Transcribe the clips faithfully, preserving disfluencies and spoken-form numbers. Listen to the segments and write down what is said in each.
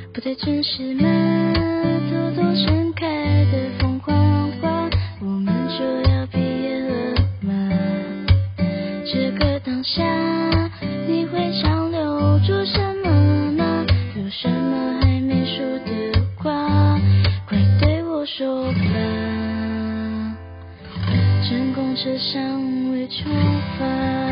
不太真实吗？朵朵盛开的凤凰花，我们就要毕业了吗？这个当下，你会想留住什么呢？有什么还没说的话，快对我说吧。乘公车尚未出发，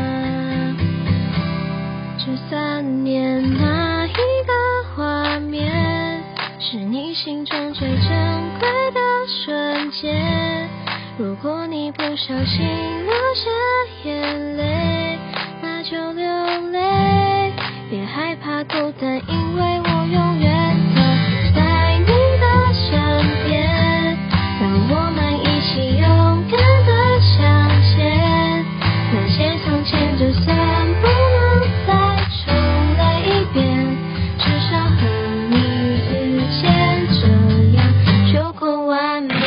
这三年哪一个画面是你心中最珍贵的瞬间？如果你不小心流下眼泪，那就流泪，别害怕孤单，因为我永远都在你的身边。让我们一起勇敢地向前，那些从前就算不能再重来一遍，至少和你遇见，这样就够完美。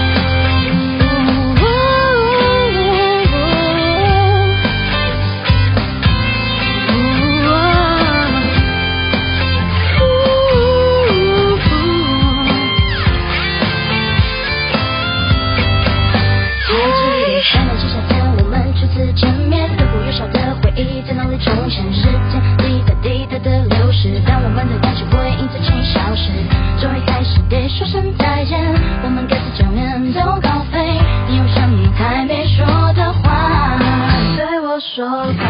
见面，越过越少的回忆在脑里重现，时间滴答滴答的流逝，但我们的感情不会因此轻易消失。终于开始得说声再见，我们各自将脸都高飞，你有什么还没说的话，对我说吧。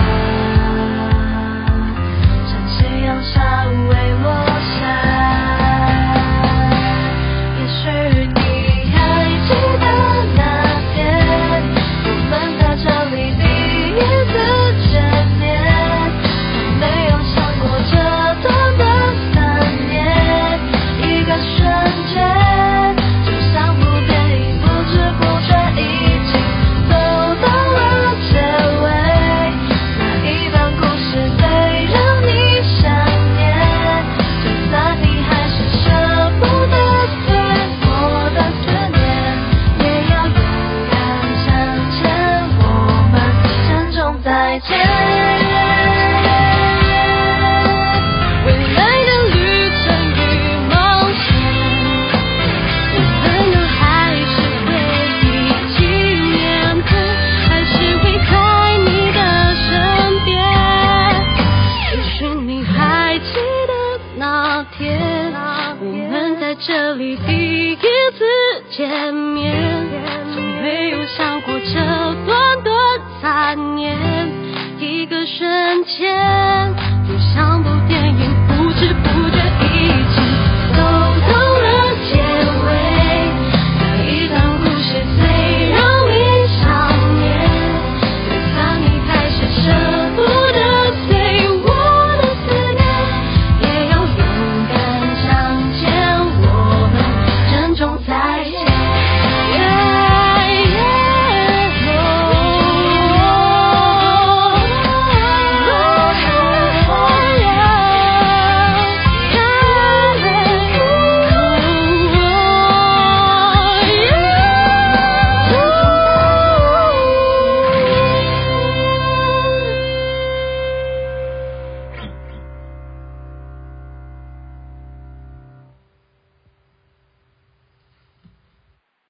像夕阳沙未落下，也许你还记得那天我们在这里第一次见面，我没有想过这短短三年，一个瞬间就像蝴蝶一不知不觉已经走到了结尾，哪一段故事最让你想念？就算你还是舍不得对我的思念，也要勇敢向前，我们珍重再见。未来的旅程与冒险，我们的还是会一起面对，还是会在你的身边。也许你还记得那天我们在这里第一次见面，从没有想过这短短三年，一个瞬间